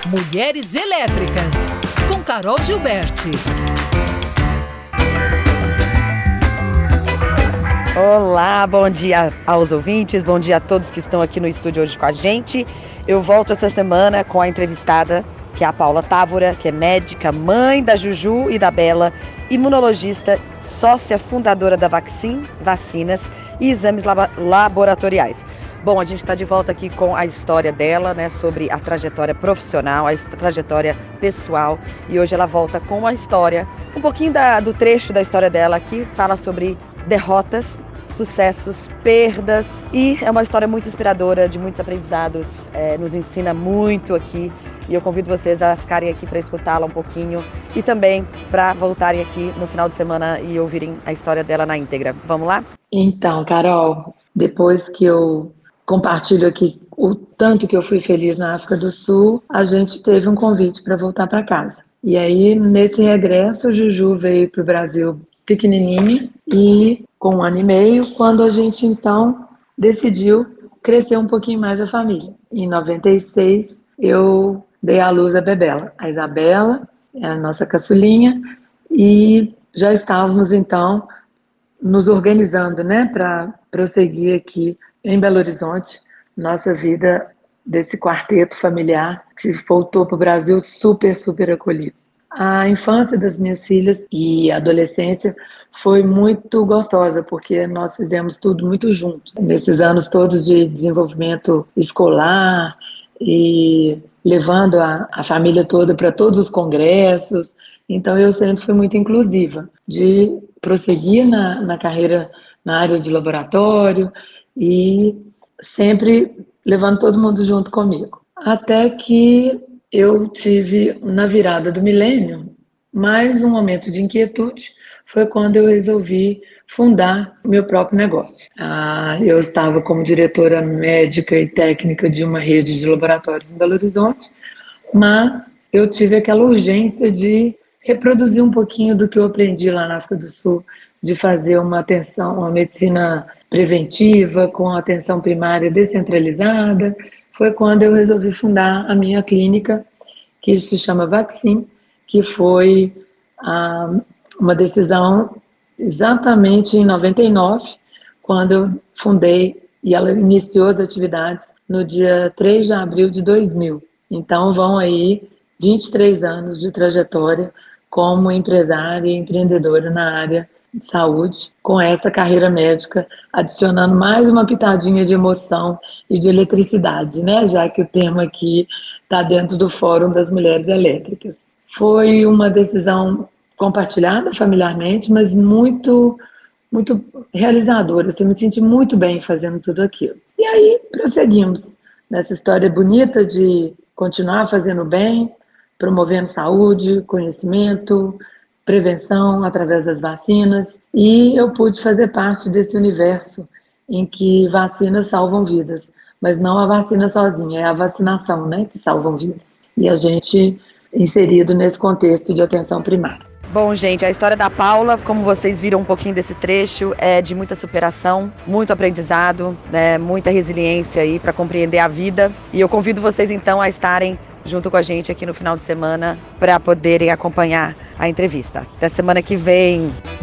Mulheres Elétricas, com Carol Gilberti. Olá, bom dia aos ouvintes, bom dia a todos que estão aqui no estúdio hoje com a gente. Eu volto essa semana com a entrevistada, que é a Paula Távora, que é médica, mãe da Juju e da Bela, imunologista, sócia fundadora da Vaccin, vacinas e exames laboratoriais. Bom, a gente está de volta aqui com a história dela, né, sobre a trajetória profissional, a trajetória pessoal. E hoje ela volta com a história, um pouquinho do trecho da história dela, que fala sobre derrotas, sucessos, perdas. E é uma história muito inspiradora, de muitos aprendizados, nos ensina muito aqui. E eu convido vocês a ficarem aqui para escutá-la um pouquinho e também para voltarem aqui no final de semana e ouvirem a história dela na íntegra. Vamos lá? Então, Carol, depois que eu compartilho aqui o tanto que eu fui feliz na África do Sul, a gente teve um convite para voltar para casa. E aí, nesse regresso, Juju veio para o Brasil pequenininha e com 1 ano e meio, quando a gente então decidiu crescer um pouquinho mais a família. Em 96, eu dei à luz a Bebela, a Isabela, a nossa caçulinha, e já estávamos então nos organizando, né, para prosseguir aqui em Belo Horizonte, nossa vida desse quarteto familiar que voltou para o Brasil super, super acolhidos. A infância das minhas filhas e a adolescência foi muito gostosa, porque nós fizemos tudo muito juntos. Nesses anos todos de desenvolvimento escolar e levando a família toda para todos os congressos. Então eu sempre fui muito inclusiva, de prosseguir na carreira na área de laboratório e sempre levando todo mundo junto comigo. Até que eu tive, na virada do milênio, mais um momento de inquietude, foi quando eu resolvi fundar o meu próprio negócio. Eu estava como diretora médica e técnica de uma rede de laboratórios em Belo Horizonte, mas eu tive aquela urgência de reproduzir um pouquinho do que eu aprendi lá na África do Sul, de fazer uma medicina preventiva, com atenção primária descentralizada. Foi quando eu resolvi fundar a minha clínica, que se chama Vaccin, que foi uma decisão exatamente em 99, quando eu fundei, e ela iniciou as atividades no dia 3 de abril de 2000. Então vão aí 23 anos de trajetória como empresária e empreendedora na área de saúde, com essa carreira médica, adicionando mais uma pitadinha de emoção e de eletricidade, né? Já que o tema aqui está dentro do Fórum das Mulheres Elétricas. Foi uma decisão compartilhada familiarmente, mas muito, muito realizadora. Eu me senti muito bem fazendo tudo aquilo. E aí prosseguimos nessa história bonita de continuar fazendo bem, promovendo saúde, conhecimento, prevenção através das vacinas, e eu pude fazer parte desse universo em que vacinas salvam vidas, mas não a vacina sozinha, é a vacinação, né, que salvam vidas. E a gente inserido nesse contexto de atenção primária. Bom, gente, a história da Paula, como vocês viram um pouquinho desse trecho, é de muita superação, muito aprendizado, né, muita resiliência aí para compreender a vida. E eu convido vocês então a estarem junto com a gente aqui no final de semana para poderem acompanhar a entrevista. Até semana que vem.